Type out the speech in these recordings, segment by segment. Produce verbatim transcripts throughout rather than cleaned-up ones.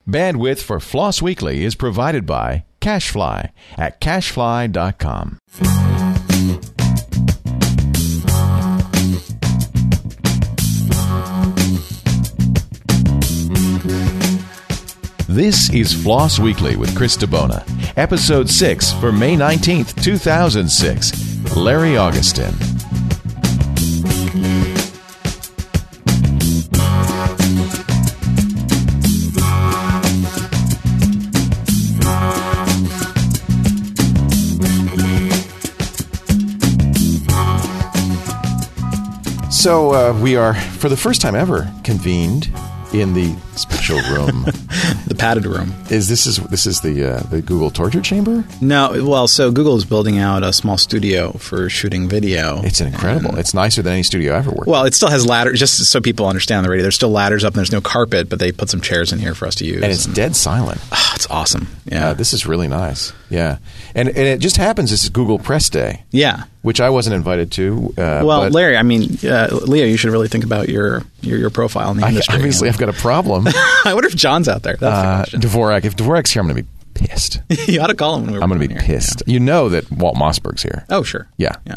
Bandwidth for Floss Weekly is provided by CashFly at cashfly dot com. This is Floss Weekly with Chris DeBona, Episode six for May nineteenth, two thousand six. Larry Augustin. So uh, we are, for the first time ever, convened in the special room. The padded room. Is this is this is the uh, the Google torture chamber? No, well, so Google is building out a small studio for shooting video. It's incredible. And, it's nicer than any studio I've ever worked. Well, it still has ladders, just so people understand on the radio. There's still ladders up and there's no carpet, but they put some chairs in here for us to use. And it's and, dead silent. Oh, it's awesome. Yeah, uh, this is really nice. Yeah, and and it just happens this is Google Press Day. Yeah. Which I wasn't invited to. Uh, well, but Larry, I mean, uh, Leo, you should really think about your your, your profile in the I, industry. Obviously, I've got a problem. I wonder if John's out there. That's uh, the question. Dvorak. If Dvorak's here, I'm going to be pissed. You ought to call him when we're I'm going to be here. pissed. Yeah. You know that Walt Mossberg's here. Oh, sure. Yeah. Yeah.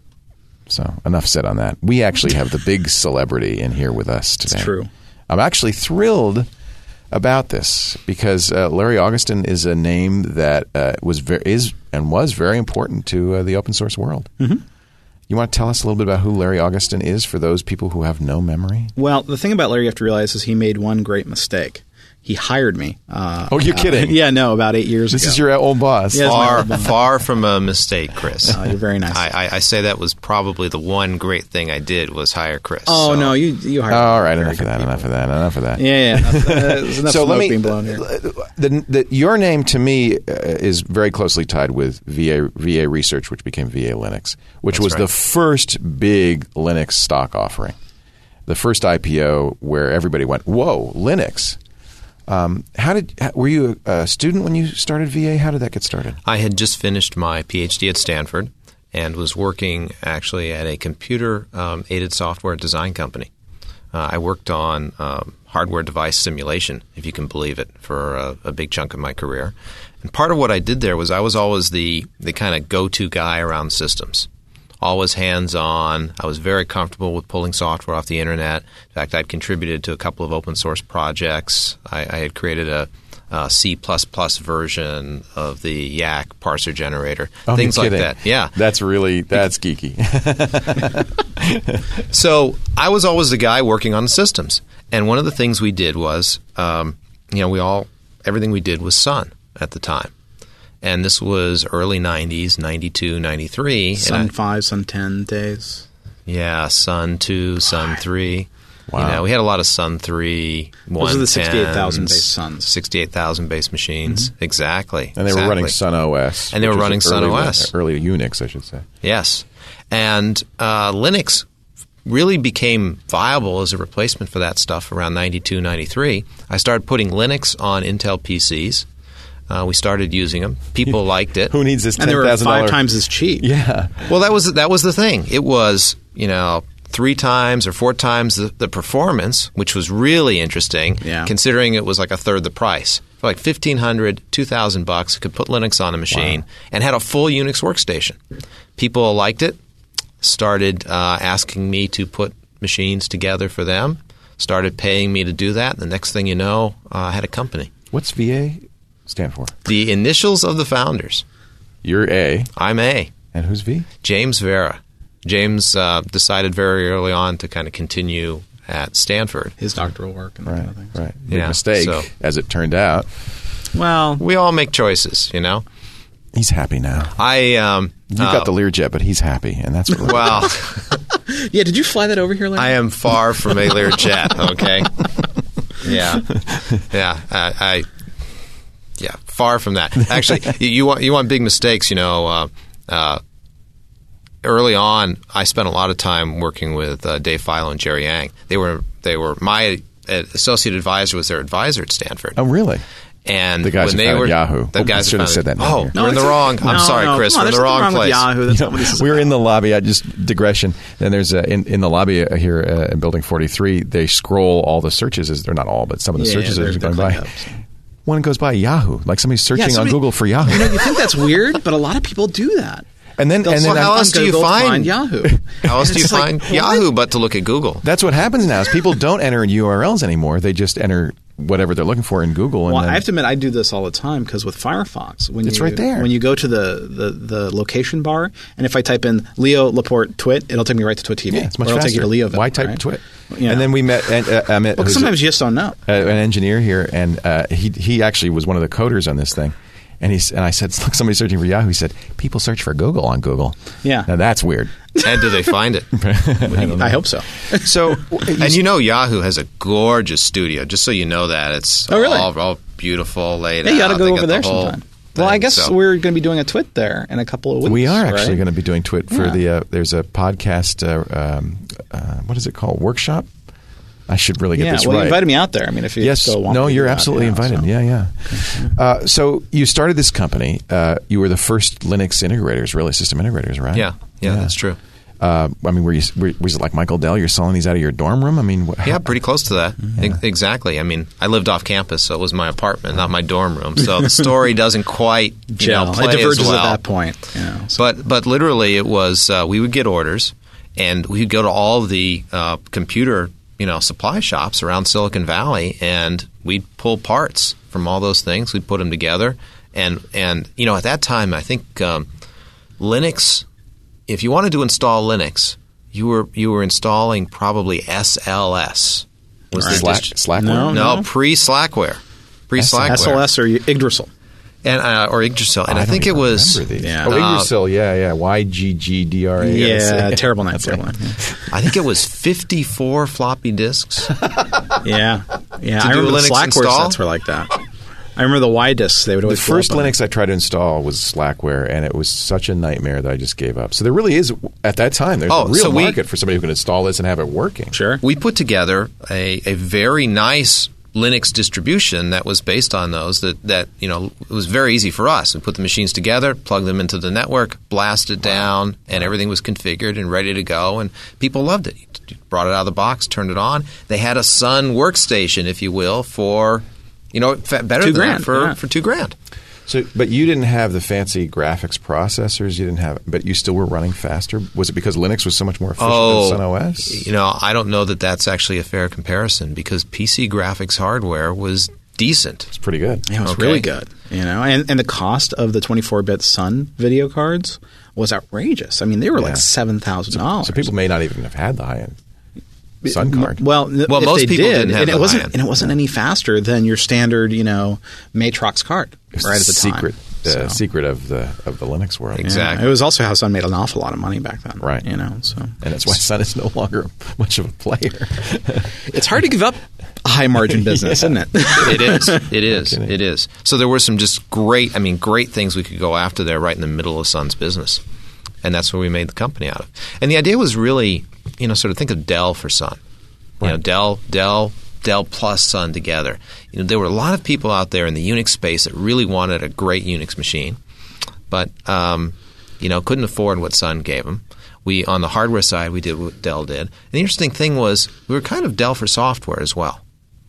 So enough said on that. We actually have the big celebrity in here with us today. It's true. I'm actually thrilled about this because uh, Larry Augustin is a name that uh, was ver- is and was very important to uh, the open source world. Mm-hmm. You want to tell us a little bit about who Larry Augustin is for those people who have no memory? Well, the thing about Larry you have to realize is he made one great mistake. He hired me. Uh, oh, you're uh, kidding? Yeah, no, about eight years this ago. This is your old boss. Yeah, far, far from a mistake, Chris. Oh, you're very nice. I, I, I say that was probably the one great thing I did was hire Chris. Oh, so. no, you you hired oh, All right, very enough of that, people. enough of that, enough of that. Yeah, yeah. Enough, uh, there's enough so smoke let me, being blown here. The, the, your name, to me, uh, is very closely tied with V A V A Research, which became V A Linux, which That's was right. the first big Linux stock offering. The first I P O where everybody went, whoa, Linux. Um, how did were you a student when you started V A? How did that get started? I had just finished my P H D at Stanford and was working actually at a computer-aided um, software design company. Uh, I worked on um, hardware device simulation, if you can believe it, for a, a big chunk of my career. And part of what I did there was I was always the, the kind of go-to guy around systems. Always hands-on. I was very comfortable with pulling software off the internet. In fact, I'd contributed to a couple of open-source projects. I, I had created a, a C plus plus version of the Yak parser generator, Oh, things you're like kidding. that. Yeah. That's really, that's geeky. So I was always the guy working on the systems. And one of the things we did was, um, you know, we all, everything we did was Sun at the time. And this was early nineties, ninety-two, ninety-three. Sun and I, five, Sun ten days. Yeah, Sun two, Sun three. Wow. You know, we had a lot of Sun three, Those are the sixty-eight thousand one tens, base Suns. sixty-eight thousand base machines. Mm-hmm. Exactly. And they exactly. were running Sun O S. And they were which running was Sun early, O S. Early Unix, I should say. Yes. And uh, Linux really became viable as a replacement for that stuff around ninety-two, ninety-three. I started putting Linux on Intel P Cs. Uh, we started using them. People liked it. Who needs this ten And they were thousand dollars? five times as cheap. Yeah. Well, that was that was the thing. It was, you know, three times or four times the, the performance, which was really interesting, Yeah. considering it was like a third the price. For like fifteen hundred, two thousand bucks, could put Linux on a machine Wow. and had a full Unix workstation. People liked it, started uh, asking me to put machines together for them, started paying me to do that. The next thing you know, uh, I had a company. What's V A stand for? The initials of the founders. You're A. I'm A. And who's V? James Vera. James uh, decided very early on to kind of continue at Stanford. His doctoral work and that Right, kind of thing. right. Big Yeah, mistake, so- as it turned out. Well, We all make choices, you know. He's happy now. I um, You've uh, got the Learjet, but he's happy, and that's what well. yeah, did you fly that over here, Larry? I am far from a Learjet. Okay. Yeah, yeah. I, I yeah, far from that. Actually, you, you want you want big mistakes. You know, uh, uh, early on, I spent a lot of time working with uh, Dave Filo and Jerry Yang. They were they were my uh, associate advisor was their advisor at Stanford. Oh, really? And The guys when who they founded were Yahoo. the Oh, I guys should who have said that founded- down Oh, here. we're in the it's- wrong. I'm no, sorry, no, Chris. come on, we're in there's the nothing wrong wrong with place. Yahoo. That's not what this is We were about. in the lobby. I just digression. Then there's uh, in in the lobby here uh, in Building forty-three. They scroll all the searches as they're not all, but some of the Yeah, searches they're- as they're going they're by. cleaned up, so. one goes by Yahoo, like somebody's searching somebody- on Google for Yahoo. You know, you think that's weird, but a lot of people do that. and then, They'll and say, then Well, how I'm- else do you Google, find- Yahoo? How else do you It's like, find what? Yahoo but to look at Google? that's what happens now. Is people don't enter in U R Ls anymore. They just enter whatever they're looking for in Google. And Well, then, I have to admit, I do this all the time because with Firefox, when It's you, right there. When you go to the, the, the location bar, and if I type in Leo Laporte Twit, it'll take me right to Twit T V. yeah, it's much or it'll faster. take you to Leoville. Why type right? Twit? You And know. then we met and, uh, Amit, Well, who's sometimes you just don't know. a, an engineer here, and uh, he he actually was one of the coders on this thing. And he's and I said, look, somebody's searching for Yahoo. He said, people search for Google on Google. Yeah. Now that's weird. And do they find it? I, hope so. So, And you know Yahoo has a gorgeous studio, just so you know that. It's Oh, really? all, all beautiful, laid Hey, out. you got to go They over got there the whole sometime. Well, I thing, guess so- we're going to be doing a Twit there in a couple of weeks. we are actually right? going to be doing Twit for Yeah. the. Uh, there's a podcast. Uh, um, uh, what is it called? Workshop. I should really get Yeah, this well, right. you invited me out there. I mean, if you Yes. still want No, me to you're do that, absolutely you know, invited. so. Yeah, yeah. Uh, so you started this company. Uh, you were the first Linux integrators, really, system integrators, right? Yeah, yeah, that's true. Uh, I mean, were you, were, was it like Michael Dell? You're selling these out of your dorm room? I mean, wh- Yeah, how- pretty close to that. E- Exactly. I mean, I lived off campus, so it was my apartment, not my dorm room. So the story doesn't quite you Gel. know, play It diverges as well. at that point. You know, so. But but literally, it was uh, we would get orders, and we'd go to all the uh, computer you know supply shops around Silicon Valley, and we'd pull parts from all those things. We'd put them together, and and you know at that time, I think um, Linux. If you wanted to install Linux, you were you were installing probably S L S. Was the Slack, dist- Slackware? No. no pre-Slackware, pre-Slackware, S L S or Yggdrasil. and uh, or Yggdrasil, and I I, don't think it even was remember these. Yeah. Oh, Uh, Yggdrasil, yeah, yeah. Y G G D R A. Yeah, terrible name. Terrible name. I think it was fifty-four floppy disks. Yeah, yeah. To I do a remember the Linux Slackware install? sets were like that. I remember the Y disks. They would The always blow first up on Linux I tried to install was Slackware, and it was such a nightmare that I just gave up. So there really is, at that time, there's Oh, a real so we- market for somebody who can install this and have it working. it. Sure. We put together a, a very nice Linux distribution that was based on those that, that, you know, it was very easy for us. We put the machines together, plugged them into the network, blast it down, and everything was configured and ready to go, and people loved it. You brought it out of the box, turned it on. They had a Sun workstation, if you will, for, you know, fa- better Two than grand, that for, yeah. for two grand. So, but you didn't have the fancy graphics processors. You didn't have, but you still were running faster. Was it because Linux was so much more efficient Oh, than Sun O S? You know, I don't know that that's actually a fair comparison because P C graphics hardware was decent. It's pretty good. Yeah, it was Okay. really good. You know, and and the cost of the twenty-four bit Sun video cards was outrageous. I mean, they were Yeah. like seven thousand dollars. So people may not even have had the high end Sun card. Well, n- Well, if most they people did, didn't have and the it wasn't, high-end. and it wasn't any faster than your standard, you know, Matrox card It's right at the secret, time. uh, So, secret of the of the Linux world. Exactly. yeah. Exactly. It was also how Sun made an awful lot of money back then, Right. You know, so And that's why Sun is no longer much of a player. it's hard to give up a high margin business, isn't it? It is. It is. kidding. It is. So there were some just great, I mean, great things we could go after there right in the middle of Sun's business. And that's where we made the company out of. And the idea was really, you know, sort of think of Dell for Sun. You know, Right. Dell, Dell, Dell plus Sun together. You know, there were a lot of people out there in the Unix space that really wanted a great Unix machine, but um, you know, couldn't afford what Sun gave them. We on the hardware side, we did what Dell did. And the interesting thing was we were kind of Dell for software as well.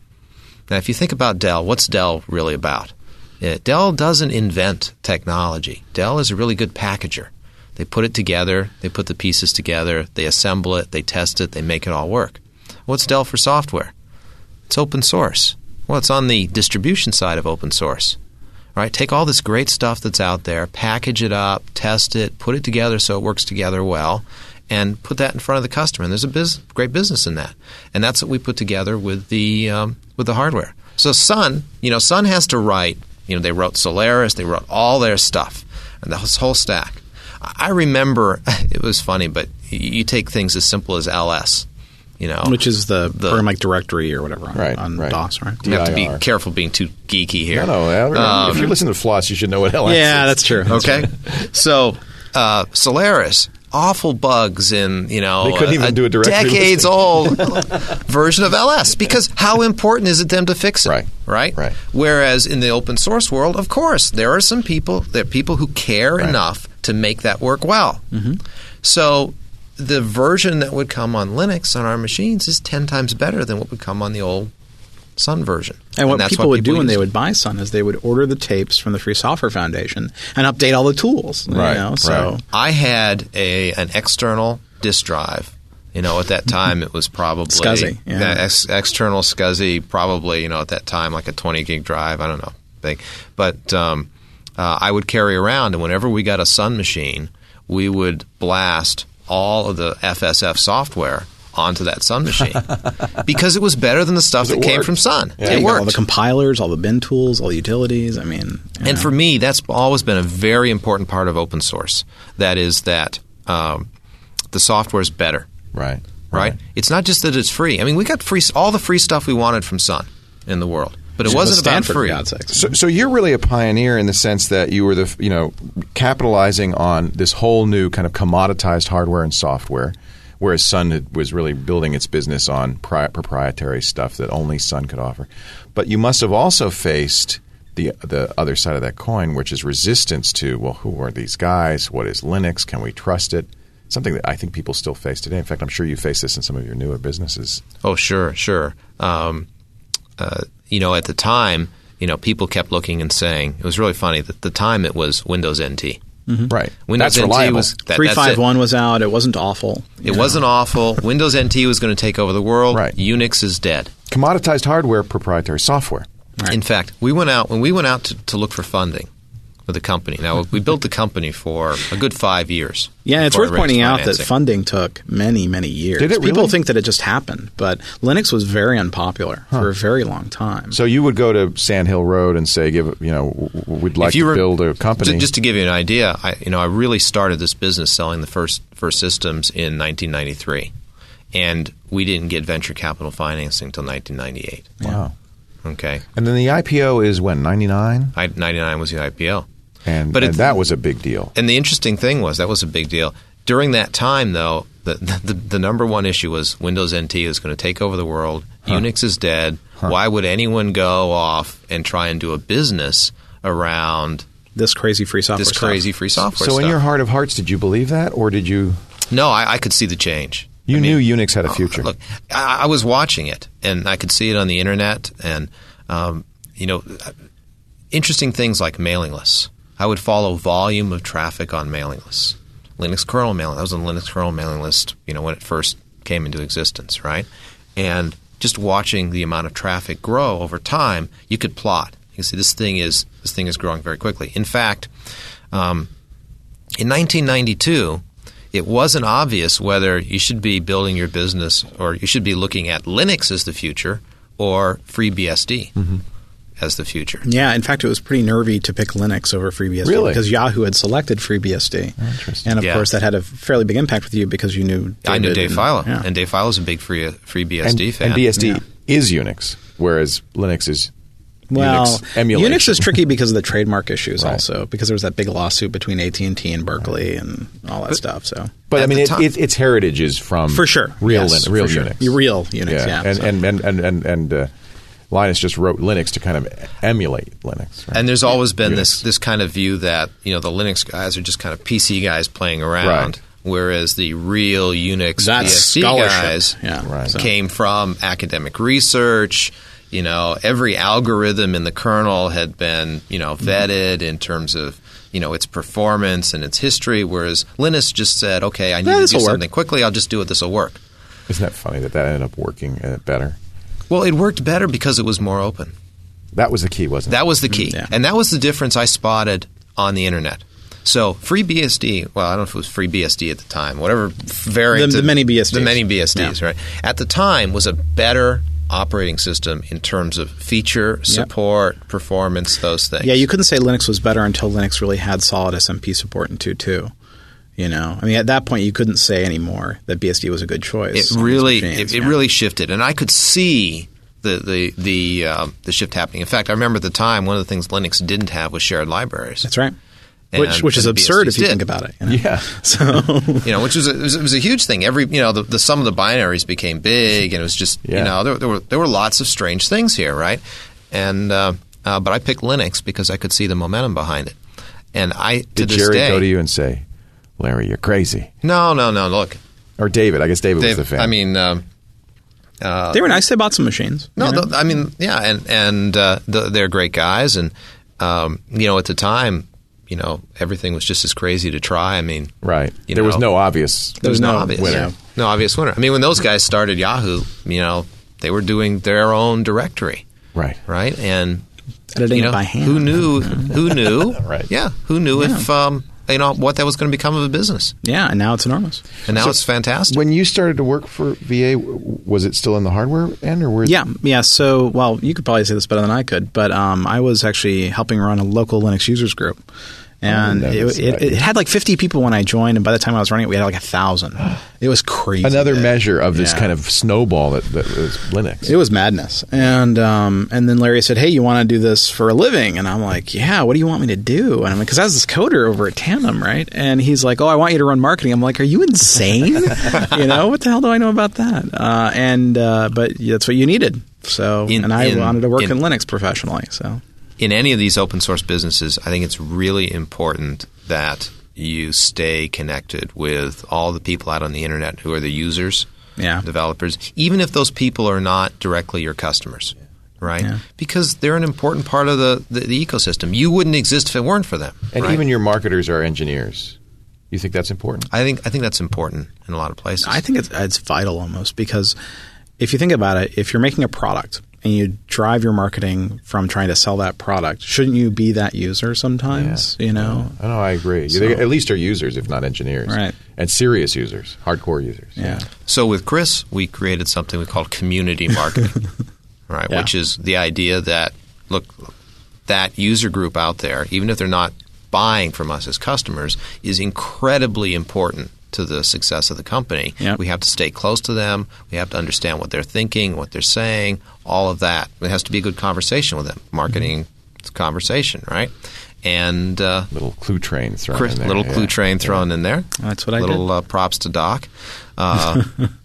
Now, if you think about Dell, what's Dell really about? Uh, Dell doesn't invent technology. Dell is a really good packager. They put it together, they put the pieces together, they assemble it, they test it, they make it all work. What's Dell for software? It's open source. Well, it's on the distribution side of open source. Right? Take all this great stuff that's out there, package it up, test it, put it together so it works together well, and put that in front of the customer. And there's a biz- great business in that. And that's what we put together with the um, with the hardware. So Sun, you know, Sun has to write. You know, they wrote Solaris, they wrote all their stuff, and this whole stack. I remember it was funny, but you take things as simple as L S. You know, Which is the, The- program like directory or whatever on, Right, on right. DOS, right? you have to be D I R. careful being too geeky here. No, no. Um, if you're listening to Floss, you should know what L S is. Yeah, that's true. That's Okay, so uh, Solaris, awful bugs in you know They couldn't even do a directory decades listing. old version of L S because how important is it them to fix it? Right. right, Right. Whereas in the open source world, of course, there are some people, there are people who care Right. enough to make that work well. Mm-hmm. So the version that would come on Linux on our machines is ten times better than what would come on the old Sun version. And what that's people would people do when use. they would buy Sun is they would order the tapes from the Free Software Foundation and update all the tools. Right, You know? So right. I had a an external disk drive. You know, at that time it was probably SCSI, yeah. uh, ex- external SCSI, probably, you know, at that time like a twenty gig drive. I don't know, big, but um, uh, I would carry around, and whenever we got a Sun machine, we would blast all of the F S F software onto that Sun machine because it was better than the stuff that it came worked. from Sun. Yeah, it you got worked. all the compilers, all the bin tools, all the utilities. I mean, you And know. for me, that's always been a very important part of open source. That is that um, the software is better, Right. right? It's not just that it's free. I mean, we got free all the free stuff we wanted from Sun in the world, but it wasn't about Stanford, free. for God's sakes. So, so you're really a pioneer in the sense that you were the, you know, capitalizing on this whole new kind of commoditized hardware and software, whereas Sun had, was really building its business on pri- proprietary stuff that only Sun could offer. But you must have also faced the the other side of that coin, which is resistance to, well, who are these guys? What is Linux? Can we trust it? Something that I think people still face today. In fact, I'm sure you face this in some of your newer businesses. Oh, sure, sure. Um, uh, you know, at the time, you know, people kept looking and saying it was really funny. That the time it was Windows N T. Right. Windows That's N T reliable. was that, three that's five it. one was out. It wasn't awful. you It know. wasn't awful. Windows N T was going to take over the world. Right. Unix is dead. Commoditized hardware, proprietary software. Right. In fact, we went out when we went out to, to look for funding with the company. Now, we built the company for a good five years. Yeah, it's before worth I raised pointing out that financing. funding took many, many years. Did it People really? think that it just happened, but Linux was very unpopular for a very long time. So you would go to Sand Hill Road and say, "Give you know, w- w- we'd like If you to were- build a company." Ju- Just to give you an idea, I, you know, I really started this business selling the first first systems in nineteen ninety-three, and we didn't get venture capital financing until nineteen ninety-eight. Wow. Okay, And then the I P O is when ninety-nine, I, ninety-nine was the I P O. and, But and it- that was a big deal. And the interesting thing was that was a big deal. During that time, though, the the, the number one issue was Windows N T is going to take over the world. Unix is dead. Why would anyone go off and try and do a business around This crazy free software this stuff. crazy free software So stuff? in your heart of hearts, did you believe that, or did you? No, I, I could see the change. You I mean, knew Unix had a future. Look, I, I was watching it, and I could see it on the internet, and um, you know, interesting things like mailing lists. I would follow volume of traffic on mailing lists. Linux kernel mailing. I was on the Linux kernel mailing list, you know, when it first came into existence, right? And just watching the amount of traffic grow over time, you could plot. You can see this thing is this thing is growing very quickly. In fact, um, in nineteen ninety-two, it wasn't obvious whether you should be building your business or you should be looking at Linux as the future or FreeBSD Mm-hmm. as the future. Yeah, in fact, it was pretty nervy to pick Linux over FreeBSD Really? because Yahoo had selected FreeBSD. Interesting. And of Yeah. course, that had a fairly big impact with you because you knew David I knew Dave and- Filo, yeah. and Dave Filo is a big free FreeBSD and, fan. and B S D Yeah. is Unix, whereas Linux is Well, Unix emulation. Unix is tricky because of the trademark issues Right. also, because there was that big lawsuit between A T and T and Berkeley and all that stuff. So But I At mean, the it, time- it, its heritage is from For sure. real, Yes, Lin- real for sure. Unix, Real Unix, yeah. and, So- and and and and and uh, Linus just wrote Linux to kind of emulate Linux. Right? And there's always been Unix. this this kind of view that you know the Linux guys are just kind of P C guys playing around, Right. whereas the real Unix That's B S D scholarship. guys Yeah. Right. So- came from academic research. You know, every algorithm in the kernel had been you know vetted in terms of you know its performance and its history, whereas Linus just said, "Okay, I need Yeah, to do this'll work. something quickly. I'll just do it. This will work." Isn't that funny that that ended up working uh, better? Well, it worked better because it was more open. That was the key, wasn't it? That was the key. Yeah. And that was the difference I spotted on the internet. So FreeBSD, well, I don't know if it was FreeBSD at the time, whatever variant. The- the of- many B S Ds. The many B S Ds, Yeah. right? At the time was a better operating system in terms of feature, support, performance, those things. Yeah, you couldn't say Linux was better until Linux really had solid S M P support in two point two. You know, I mean, at that point, you couldn't say anymore that B S D was a good choice. It on these really, machines, it, it yeah. really shifted, and I could see the the the um, the shift happening. In fact, I remember at the time one of the things Linux didn't have was shared libraries. That's right. And- Which which is and the absurd B S Ds if you did. think about it. you know? Yeah. So You know, which was a, it, was, it was a huge thing. Every you know, the, the sum of the binaries became big, and it was just Yeah. you know there, there were there were lots of strange things here, right? And uh, uh, but I picked Linux because I could see the momentum behind it, and I to Did this Jerry day, go to you and say, "Larry, you're crazy"? no, no, no. Look, Or David? I guess David Dave, was the fan. I mean, um, Uh, they were nice. They bought some machines. No, you know? th- I mean, yeah, and and uh, th- they're great guys, and um, you know, at the time, you know, everything was just as crazy to try. I mean, Right. you There know, was no obvious there was no, obvious winner. yeah, no obvious winner. I mean, when those guys started Yahoo, you know, they were doing their own directory, Right. right, and Editing you know, it by hand. who knew? Who knew? Right. Yeah, who knew Yeah. if um, you know what that was going to become of a business? Yeah, and now it's enormous. And now So it's fantastic. When you started to work for V A, w- was it still in the hardware end, or were Yeah, yeah. So, well, you could probably say this better than I could, but um, I was actually helping run a local Linux users group. And Oh, it, that's it, right. it had like fifty people when I joined, and by the time I was running it, we had like a thousand. It was crazy. another big. measure of this Yeah. kind of snowball that, that was Linux? It was madness. And um, and then Larry said, "Hey, you want to do this for a living?" And I'm like, "Yeah, what do you want me to do?" And I'm like, because I was this coder over at Tandem, right? And he's like, "Oh, I want you to run marketing." I'm like, "Are you insane? You know, what the hell do I know about that?" Uh, and uh, but yeah, that's what you needed. So, In- and I in- wanted to work in, in- Linux professionally. So, in any of these open source businesses, I think it's really important that you stay connected with all the people out on the internet who are the users, yeah, developers, even if those people are not directly your customers, right? Yeah. Because they're an important part of the, the, the ecosystem. You wouldn't exist if it weren't for them. And right? even your marketers are engineers. You think that's important? I think I think that's important in a lot of places. I think it's it's vital almost, because if you think about it, if you're making a product and you drive your marketing from trying to sell that product, shouldn't you be that user sometimes? You know, I know. I agree. So- they at least are users, if not engineers, Right. And serious users, hardcore users. yeah. So with Chris, we created something we called community marketing, right? Yeah. Which is the idea that, look, that user group out there, even if they're not buying from us as customers, is incredibly important to the success of the company. Yep. We have to stay close to them. We have to understand what they're thinking, what they're saying, all of that. It has to be a good conversation with them. Marketing is conversation, right? And uh, Little clue train thrown Chris, in there. little yeah. clue train thrown in there. That's what I little did. uh, props to Doc. Uh,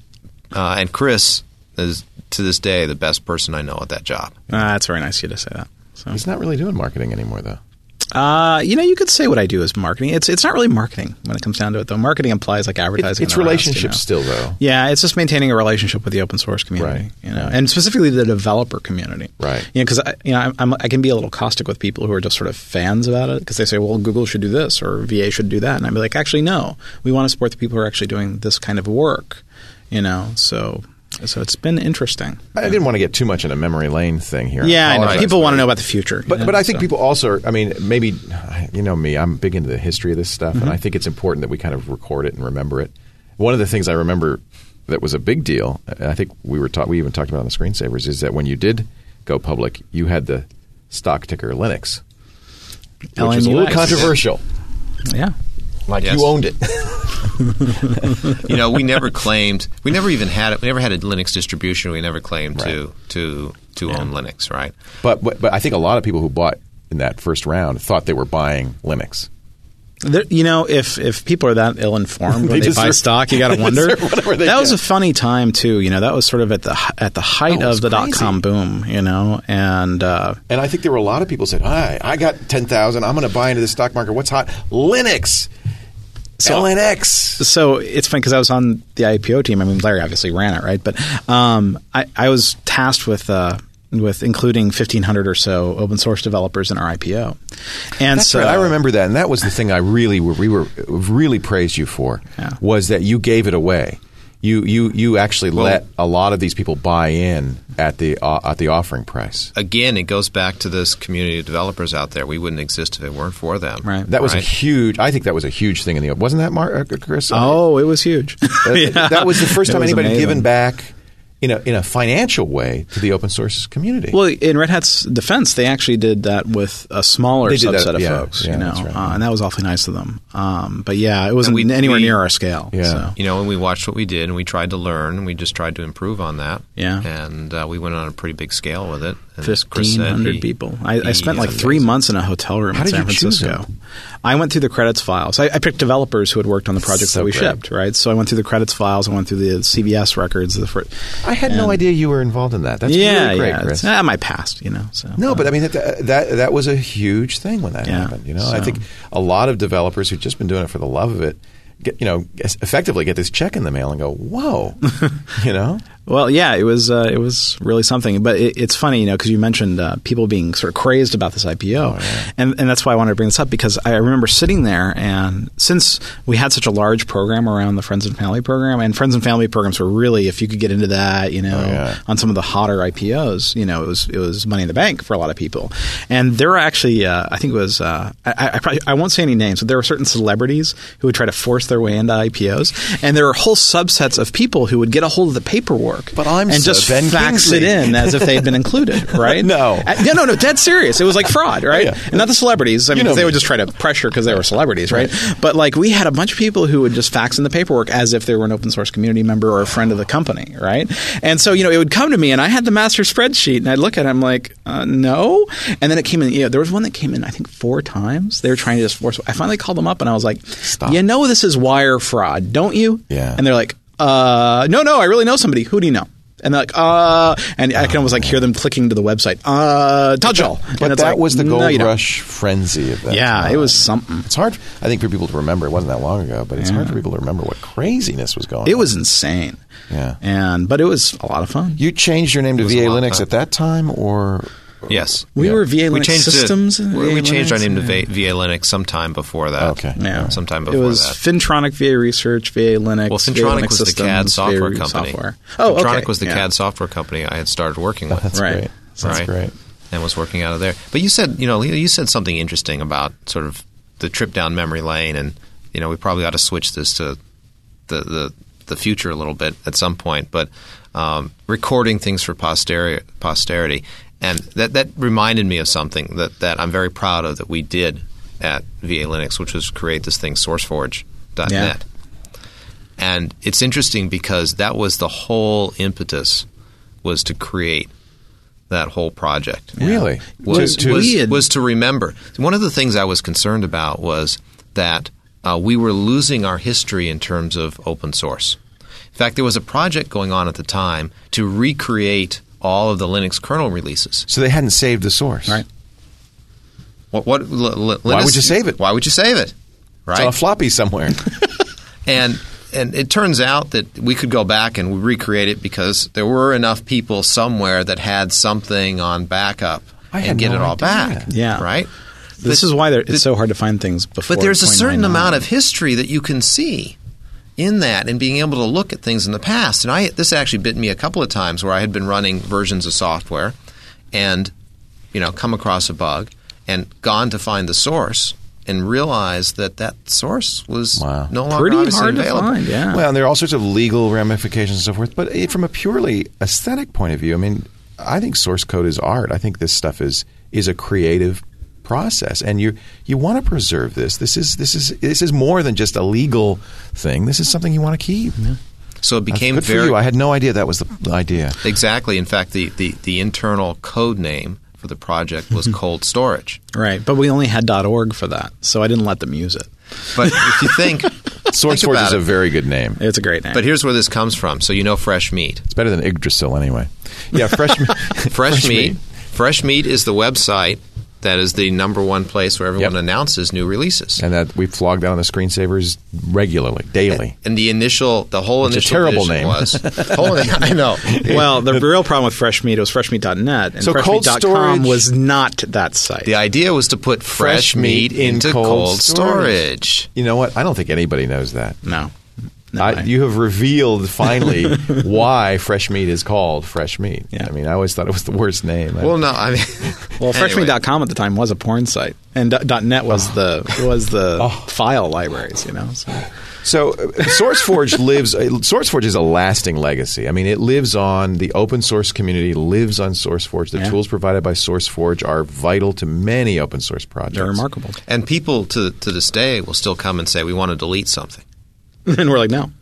uh, and Chris is, to this day, the best person I know at that job. Ah, that's very nice of you to say that. So, He's not really doing marketing anymore, though. uh, you know, you could say what I do is marketing. It's it's not really marketing when it comes down to it, though. Marketing implies like It, advertising. it's and the rest, you relationships know. still, though. Yeah, it's just maintaining a relationship with the open source community, Right. you know, and specifically the developer community, Right. You know, because you know, I'm, I'm, I can be a little caustic with people who are just sort of fans about it because they say, "Well, Google should do this or V A should do that," and I'd be like, "Actually, no. We want to support the people who are actually doing this kind of work," you know. So, so it's been interesting. I didn't want to get too much in a memory lane thing here. Yeah, I know. apologize, People want to but- know about the future, But you know, but I think so. people also are, I mean, maybe, you know me, I'm big into the history of this stuff, Mm-hmm. and I think it's important that we kind of record it and remember it. One of the things I remember that was a big deal, and I think we were ta- we even talked about on the screensavers, is that when you did go public, you had the stock ticker Linux, which was a little L N U X. controversial. Yeah. Like Yes. you owned it. You know, we never claimed, we never even had it. We never had a Linux distribution. We never claimed to Right. to to own Linux, right? But, but but I think a lot of people who bought in that first round thought they were buying Linux. There, you know, if if people are that ill informed They when they, just buy re- stock, you got to they wonder. just whatever they That was can. a funny time too. You know, that was sort of at the hi- at the height Oh, it was of the dot crazy. com boom. You know, and uh, And I think there were a lot of people who said, "Hi, I got ten thousand. I'm going to buy into the stock market. What's hot? Linux, So- L N X." so it's funny because I was on the I P O team. I mean, Larry obviously ran it, right? But um, I, I was tasked with. Uh, with including fifteen hundred or so open source developers in our I P O, and That's so right. I remember that, and that was the thing I really we were really praised you for Yeah. was that you gave it away. You you you actually Well- let a lot of these people buy in at the uh, at the offering price. Again, it goes back to this community of developers out there. We wouldn't exist if it weren't for them. Right. That was a Right. huge. I think that was a huge thing in the wasn't that Mark uh, Chris? Oh, it was huge. Uh, Yeah. That was the first It time was anybody had amazing. given back in a in a financial way to the open source community. Well, in Red Hat's defense, they actually did that with a smaller They did that, subset of yeah, folks, yeah, you know, that's right. uh, and that was awfully nice of them. Um, but yeah, it wasn't And we- anywhere we- near our scale. Yeah. So. You know, and we watched what we did, and we tried to learn, and we just tried to improve on that. Yeah. And uh, we went on a pretty big scale with it. And as Chris Fifteen said, hundred he- people. I, I he- spent like he- three months in a hotel room How in did San you choose Francisco. them? I went through the credits files. I, I picked developers who had worked on the projects So that we great. shipped. Right, so I went through the credits files. I went through the C V S records. The fir- I had no and- idea you were involved in that. That's yeah, really great, yeah, Chris. it's ah, my past, you know. So No, uh, but I mean that that that was a huge thing when that Yeah, happened. You know, I so- think a lot of developers who've just been doing it for the love of it, get, you know, effectively get this check in the mail and go, "Whoa," you know. Well, yeah, it was uh, it was really something. But it, it's funny, you know, because you mentioned uh, people being sort of crazed about this I P O, Oh, yeah. and and that's why I wanted to bring this up, because I remember sitting there, and since we had such a large program around the Friends and Family program, and Friends and Family programs were really, if you could get into that, you know, Oh, yeah. on some of the hotter I P Os, you know, it was it was money in the bank for a lot of people. And there were actually, uh, I think it was, uh, I, I, probably, I won't say any names, but there were certain celebrities who would try to force their way into I P Os, and there were whole subsets of people who would get a hold of the paperwork. But I'm and so just Ben fax Kingsley. it in as if they had been included, right? No. Uh, no, no, no, dead serious. It was like fraud, right? Oh, yeah. And not the celebrities. I mean, You know they me. would just try to pressure because they were celebrities, right? But like we had a bunch of people who would just fax in the paperwork as if they were an open source community member or a friend of the company, right? And so, you know, it would come to me, and I had the master spreadsheet, and I'd look at it, I'm like, uh, no. And then it came in, you know, there was one that came in, I think, four times. They were trying to just force. I finally called them up, and I was like, Stop. you know this is wire fraud, don't you? Yeah. And they're like, uh, no, no, I really know somebody. Who do you know? And they're like, uh, and I can almost like hear them clicking to the website. Uh, Tajal. But And it's that like, was the no, gold you don't. rush frenzy of that. Yeah, time. it was something. It's hard, I think, for people to remember. It wasn't that long ago, but it's hard for people to remember what craziness was going on. It was insane. Yeah. And but it was a lot of fun. You changed your name to was V A a lot of Linux fun. at that time, or Yes. We Yeah. were V A We Linux changed Systems. it, and we V A we changed our Linux, name to yeah. V A Linux sometime before that. Okay. Yeah. Sometime It before was that. Fintronic V A Research, V A Linux. Well, V A Fintronic Linux was the Systems, C A D software V A company. Software. Oh, okay. Fintronic was the yeah. C A D software company I had started working with. that's Right. great. That's Right. great. and was working out of there. But you said, you know, Leo, you said something interesting about sort of the trip down memory lane, and you know, we probably ought to switch this to the the, the future a little bit at some point. But um, recording things for posteri- posterity, and that that reminded me of something that that I'm very proud of that we did at V A Linux, which was create this thing SourceForge dot net. Yeah. And it's interesting because that was the whole impetus, was to create that whole project. Really? Was, To- to- was, We had- was to remember. One of the things I was concerned about was that uh, we were losing our history in terms of open source. In fact, there was a project going on at the time to recreate all of the Linux kernel releases. So they hadn't saved the source. Right. What? what L- L- Why Linus- would you save it? Why would you save it? Right. It's on a floppy somewhere. And and it turns out that we could go back and recreate it because there were enough people somewhere that had something on backup I had and get no it all idea. back. Yeah. Right? This But- is why there- it's but- so hard to find things before. But there's a certain point nine nine. amount of history that you can see in that, and being able to look at things in the past. And I this actually bit me a couple of times where I had been running versions of software and, you know, come across a bug and gone to find the source and realized that that source was Wow. no longer pretty obviously hard available. to find. Yeah. Well, and there are all sorts of legal ramifications and so forth. But it, from a purely aesthetic point of view, I mean, I think source code is art. I think this stuff is is a creative process, and you you want to preserve this. This is this is this is more than just a legal thing. This is something you want to keep. So it That's became good very for you. I had no idea that was the idea. exactly. In fact, the, the, the internal code name for the project was Cold Storage. Right. But we only had .org for that, so I didn't let them use it. But if you think, SourceForge about is a it. very good name. It's a great name. but here's where this comes from. So you know Fresh Meat. It's better than Yggdrasil anyway. Yeah, fresh meat. Fresh, Meat. Fresh Meat is the website that is the number one place where everyone Yep. announces new releases. And that we flog that on the screensavers regularly, daily. And the initial, the whole It's a initial terrible vision name. was, whole, I know. well, the real problem with Fresh Meat was fresh meat dot net, and So fresh cold meat dot com storage- was not that site. The idea was to put fresh, Fresh meat meat in into cold cold, storage. storage. You know what? I don't think anybody knows that. no. No I, way. you have revealed finally why fresh meat is called fresh meat. Yeah. I mean, I always thought it was the worst name. Well, no, I mean, Well, fresh meat anyway. dot com at the time was a porn site, and dot .net was the was the file libraries. You know, so. So uh, SourceForge lives. Uh, SourceForge is a lasting legacy. I mean, it lives on the open source community. Lives on SourceForge. The Yeah. tools provided by SourceForge are vital to many open source projects. They're remarkable. And people to, to this day will still come and say, we want to delete something. And we're like, no.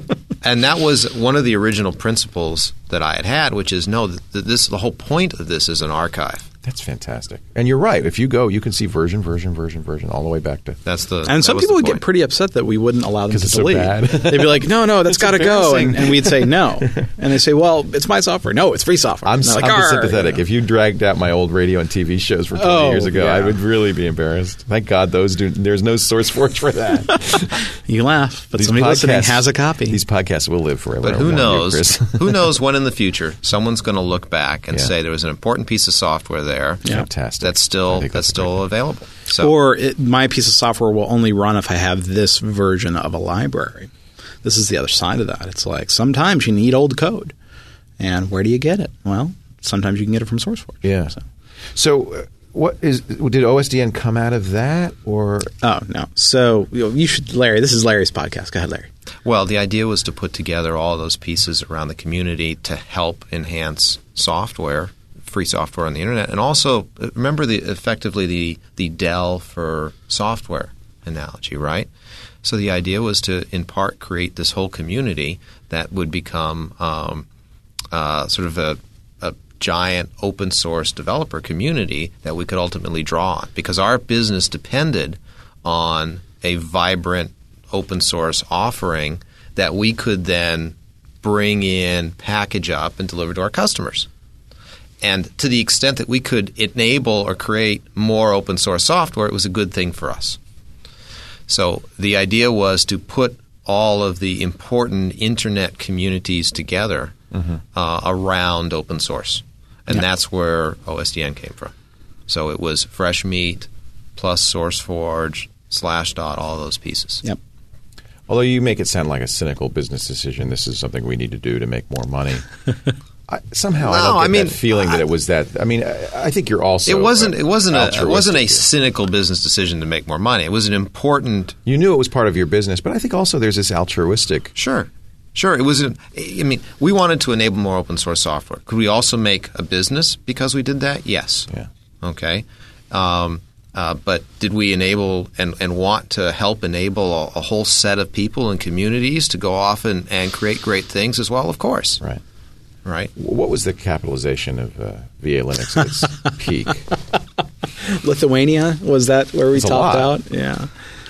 And that was one of the original principles that I had had, which is no, th- this the whole point of this is an archive. That's fantastic. And you're right. If you go, you can see version, version, version, version, all the way back to... That's the And some people would get pretty upset that we wouldn't allow them to it's so delete. bad. They'd be like, no, no, that's got to go. And, embarrassing. and we'd say no. And they say, well, it's my software. No, it's free software. I'm, And they're like, I'm "Arr," sympathetic. you know. If you dragged out my old radio and T V shows from twenty Oh, years ago, yeah. I would really be embarrassed. Thank God those do. There's no SourceForge for that. You laugh, but These somebody listening podcasts- has a copy. These podcasts will live forever. But I who warn you, knows? Chris. Who knows when in the future someone's going to look back and Yeah. say there was an important piece of software there Fantastic. that's I still think that's that's a great still one. available. So Or it, my piece of software will only run if I have this version of a library. This is the other side of that. It's like sometimes you need old code. And where do you get it? Well, sometimes you can get it from SourceForge. Yeah. So. So, uh, what is did O S D N come out of that, or Oh, no. So you, know, you should, Larry, this is Larry's podcast. Go ahead, Larry. Well, the idea was to put together all those pieces around the community to help enhance software, free software on the internet, and also uh, remember the effectively the the Dell for software analogy, right? So the idea was to, in part, create this whole community that would become um, uh, sort of a, a giant open source developer community that we could ultimately draw on, because our business depended on a vibrant open source offering that we could then bring in, package up, and deliver to our customers. And to the extent that we could enable or create more open source software, it was a good thing for us. So the idea was to put all of the important internet communities together mm-hmm. uh, around open source. And yeah. that's where O S D N came from. So it was Fresh Meat plus SourceForge, Slashdot, all those pieces. Yep. Although you make it sound like a cynical business decision, this is something we need to do to make more money. I, somehow no, I don't get I mean, that feeling I, that it was that. I mean, I, I think you're also. It wasn't. It wasn't a. It wasn't a here. cynical business decision to make more money. It was an important. You knew it was part of your business, but I think also there's this altruistic. Sure, sure. It was. An, I mean, we wanted to enable more open source software. Could we also make a business because we did that? Yes. Yeah. Okay. Um, uh, but did we enable and, and want to help enable a, a whole set of people and communities to go off and, and create great things as well? Of course. Right. Right. What was the capitalization of uh, V A Linux at its peak? Lithuania, was that where we It's a topped lot. out? Yeah.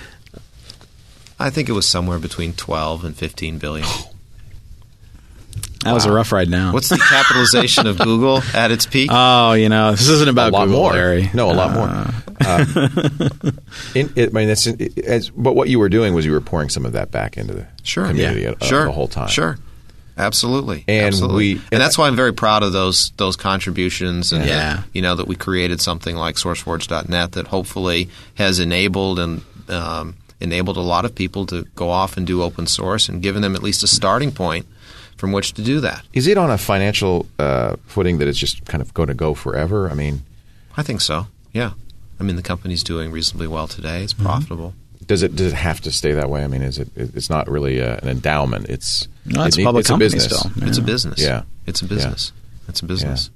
I think it was somewhere between twelve and fifteen billion. That was a rough ride now. What's the capitalization of Google at its peak? Oh, you know, this isn't about a lot Google, more. Larry. No, a lot Uh, more. Uh, in, it, I mean, it's, it, as, but what you were doing was you were pouring some of that back into the Sure. community Yeah. uh, Sure. the whole time. Sure. Absolutely. And Absolutely. we- and, and that's why I'm very proud of those those contributions and Yeah. that, you know, that we created something like SourceForge dot net that hopefully has enabled and um, enabled a lot of people to go off and do open source and given them at least a starting point from which to do that. Is it on a financial uh, footing that it's just kind of going to go forever? I mean, I think so. Yeah. I mean, the company's doing reasonably well today. It's profitable. does it does it have to stay that way? I mean, is it? It's not really uh an endowment. It's No, it's it, a public it's company a business. still. It's a Yeah. business. Yeah. It's a business. It's a business.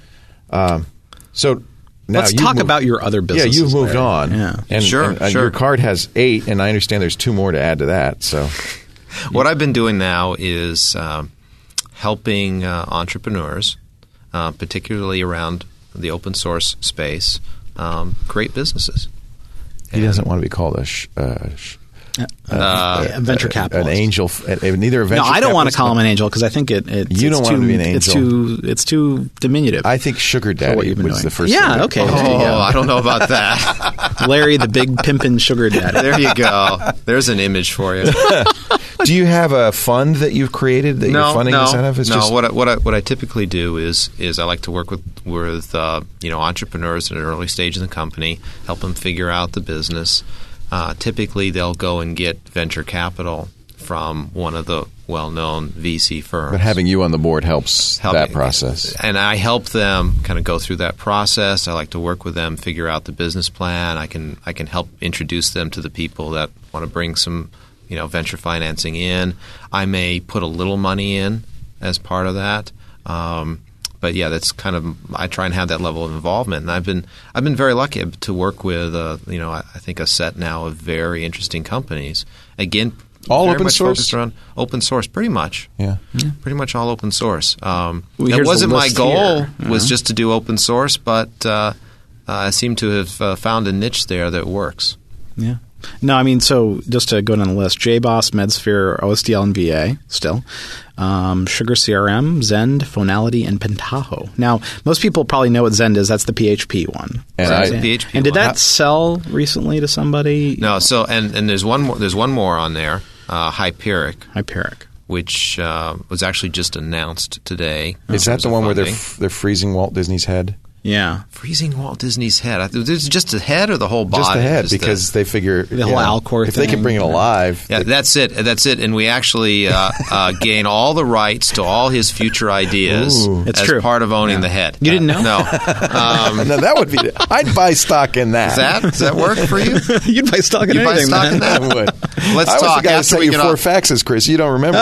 So now Let's you've talk moved- about your other Yeah, businesses. you've moved Larry. on. Yeah. and, Sure, and, and sure. your card has eight, and I understand there's two more to add to that. So What I've been doing now is um, helping uh, entrepreneurs, uh, particularly around the open source space, um, create businesses. he doesn't want to be called a sh- uh, sh- Uh, yeah, venture an capitalist. angel. f- uh, Neither a venture. No, I don't want to capitalist, call him but an angel because I think it. It's, You don't it's want him too, to be an It's angel. too. It's too diminutive. I think sugar what daddy you've been was doing. the first. Yeah, thing that- okay. Oh, There you go. I don't know about that. Larry, the big pimpin' sugar daddy. There you go. There's an image for you. Do you have a fund that you've created that no, you're funding no, this out of? It's no. just, What I, what I what I typically do is is I like to work with with uh, you know entrepreneurs at an early stage in the company, help them figure out the business. Uh, typically, they'll go and get venture capital from one of the well-known V C firms. but having you on the board helps Help- that process. And I help them kind of go through that process. I like to work with them, figure out the business plan. I can I can help introduce them to the people that want to bring some, you know, venture financing in. I may put a little money in as part of that. Um, but yeah, that's kind of I try and have that level of involvement. And I've been I've been very lucky to work with uh, you know I, I think a set now of very interesting companies. Again, All very open much source? focused around open source, pretty much. Yeah. Pretty much all open source. Um, Well, that here's the wasn't my list goal, here. was Uh-huh. just to do open source, but uh, I seem to have uh, found a niche there that works. Yeah. No, I mean, so just to go down the list, JBoss, MedSphere, O S D L, and V A still. Um, Sugar C R M, Zend, Phonality, and Pentaho. Now, most people probably know what Zend is. That's the P H P one. And Right? I- P H P and did one. that sell recently to somebody? No, so and, and there's one more. There's one more on there, uh, Hyperic, Hyperic. which uh, was actually just announced today. in Is that terms the of one where they're funding. f- they're freezing Walt Disney's head? Yeah. freezing Walt Disney's head? I th- Is it just the head or the whole body? Just the head, Just the- because they figure The you whole know, Alcor if they can thing. bring it alive. Yeah, they- that's it. That's it. And we actually uh, uh, gain all the rights to all his future ideas Ooh. It's as true. part of owning Yeah. the head. You didn't know? No. Um, no, that would be. I'd buy stock in that. does that does that work for you? You'd buy stock in You buy anything, stock man. in that? I would. Let's I was talk the guy who after sent we you get four off. faxes, Chris. You don't remember?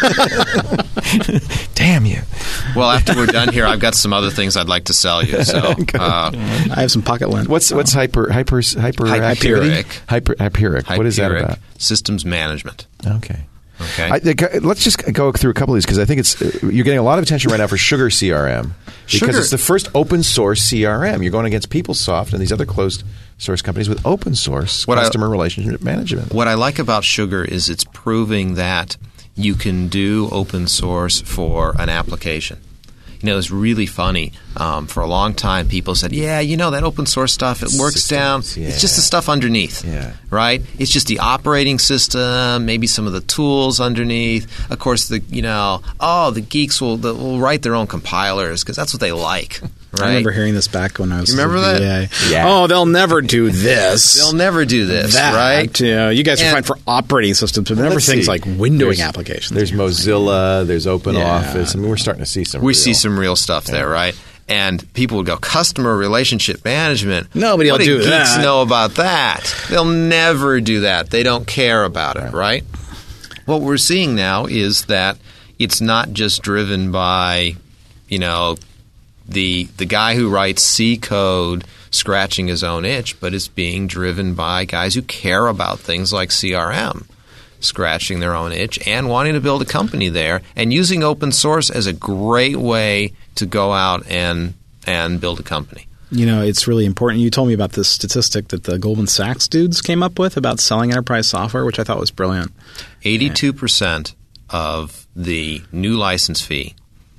Damn you! Well, after we're done here, I've got some other things I'd like to sell you. So, uh, I have some pocket lint. What's what's hyper hyper hyper Hyperic. hyper hyperic? What is that Hyperic about? Systems management. Okay. Okay. I, the- let's just go through a couple of these because I think it's uh, you're getting a lot of attention right now for Sugar C R M because Sugar- it's the first open source C R M. You're going against PeopleSoft and these other closed source companies with open source What I- customer relationship management. What I like about Sugar is it's proving that you can do open source for an application. You know, it's really funny. Um, for a long time, people said, yeah, you know, that open source stuff, it works Systems, down. yeah. It's just the stuff underneath, Yeah. right? It's just the operating system, maybe some of the tools underneath. Of course, the you know, oh, the geeks will, the, will write their own compilers because that's what they like, right? I remember hearing this back when I was You remember at that? V A. Yeah. Oh, they'll never do this. They'll never do this, that, right? You know, you guys are And- fine for operating systems, but never Let's things see. like windowing There's- applications. There's Mozilla, there's Open Yeah. Office. I mean, we're starting to see some. We real- see some real stuff there, right? And people would go, customer relationship management. Nobody will what do geeks that. know about that? They'll never do that. They don't care about it, right? What we're seeing now is that it's not just driven by, you know, the the guy who writes C code scratching his own itch, but it's being driven by guys who care about things like C R M. Scratching their own itch and wanting to build a company there and using open source as a great way to go out and and build a company. You know, it's really important. You told me about this statistic that the Goldman Sachs dudes came up with about selling enterprise software, which I thought was brilliant. eighty-two percent of the new license fee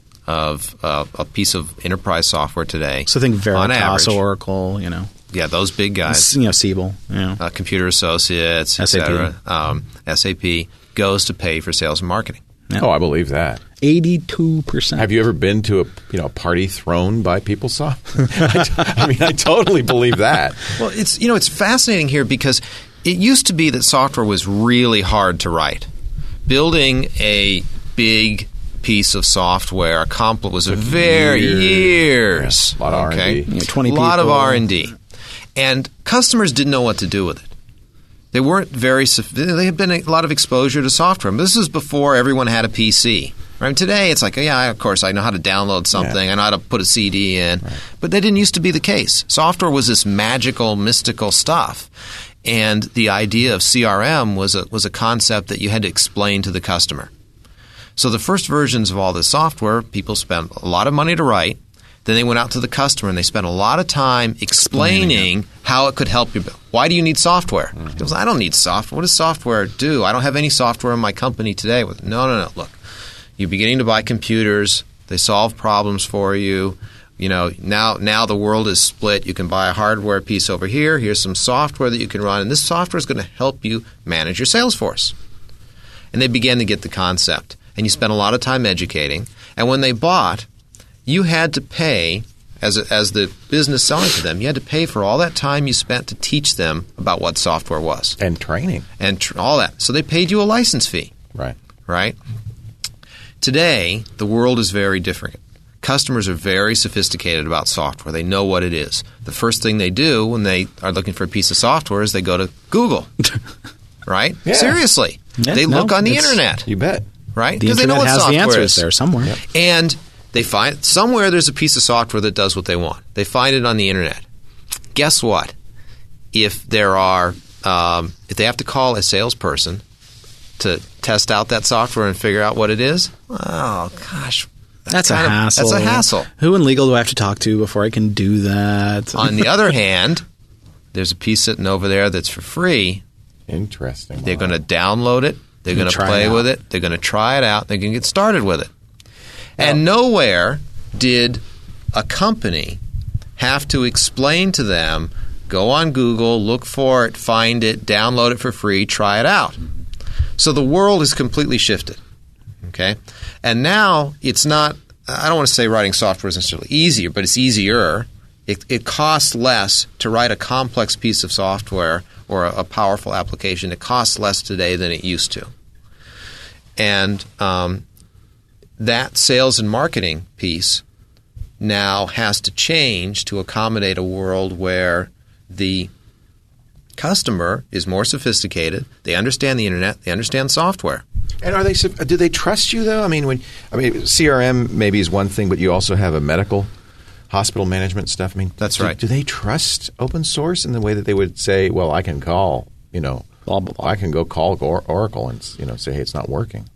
of uh, a piece of enterprise software today. So think on Veritas, average, Oracle, you know, yeah, those big guys, you know, Siebel, you know. uh, Computer Associates, et S A P. cetera, um, S A P, goes to pay for sales and marketing. Oh, I believe that. eighty-two percent. Have you ever been to a you know party thrown by PeopleSoft? I, t- I mean, I totally believe that. Well, it's you know it's fascinating here because it used to be that software was really hard to write. Building a big piece of software a compl- was a very years. years. Yeah, a lot of okay? R and D. Yeah, twenty a lot of people. R and D, and customers didn't know what to do with it. They weren't very. soph- They had been a lot of exposure to software. But this is before everyone had a P C. Right? Today, it's like, yeah, of course, I know how to download something. Yeah. I know how to put a C D in. Right. But that didn't used to be the case. Software was this magical, mystical stuff. And the idea of C R M was a, was a concept that you had to explain to the customer. So the first versions of all this software, people spent a lot of money to write. Then they went out to the customer and they spent a lot of time explaining, explaining how it could help you. Why do you need software? Mm-hmm. People say, I don't need software. What does software do? I don't have any software in my company today. No, no, no. Look, you're beginning to buy computers. They solve problems for you. You know, now now the world is split. You can buy a hardware piece over here. Here's some software that you can run. And this software is going to help you manage your sales force. And they began to get the concept. And you spent a lot of time educating. And when they bought, you had to pay, as a, as the business selling to them, you had to pay for all that time you spent to teach them about what software was. And training. And tr- all that. So they paid you a license fee. Right. Right? Today, the world is very different. Customers are very sophisticated about software. They know what it is. The first thing they do when they are looking for a piece of software is they go to Google. Right? Yeah. Seriously. Yeah, they no, look on the it's- internet. You bet. Right? The Because they know internet what has the software answers is. there somewhere. Yep. And they find somewhere there's a piece of software that does what they want. They find it on the internet. Guess what? If there are, um, if they have to call a salesperson, to test out that software and figure out what it is, oh gosh, That's a kind of- hassle. That's a hassle. Who in legal do I have to talk to before I can do that? On the other hand, there's a piece sitting over there that's for free. Interesting. They're going to download it. They're going to try play it with out. it. They're going to try it out. They're going to get started with it. And nowhere did a company have to explain to them, go on Google, look for it, find it, download it for free, try it out. So the world has completely shifted. Okay? And now it's not, I don't want to say writing software is necessarily easier, but it's easier. It, it costs less to write a complex piece of software or a, a powerful application. It costs less today than it used to. And um, that sales and marketing piece now has to change to accommodate a world where the customer is more sophisticated. They understand the internet. They understand software. And are they? Do they trust you though? I mean, when I mean, C R M maybe is one thing, but you also have a medical, hospital management stuff. I mean, That's do, right. Do they trust open source in the way that they would say, "Well, I can call, you know, Blah, blah, blah. I can go call or- Oracle and you know say, hey, it's not working."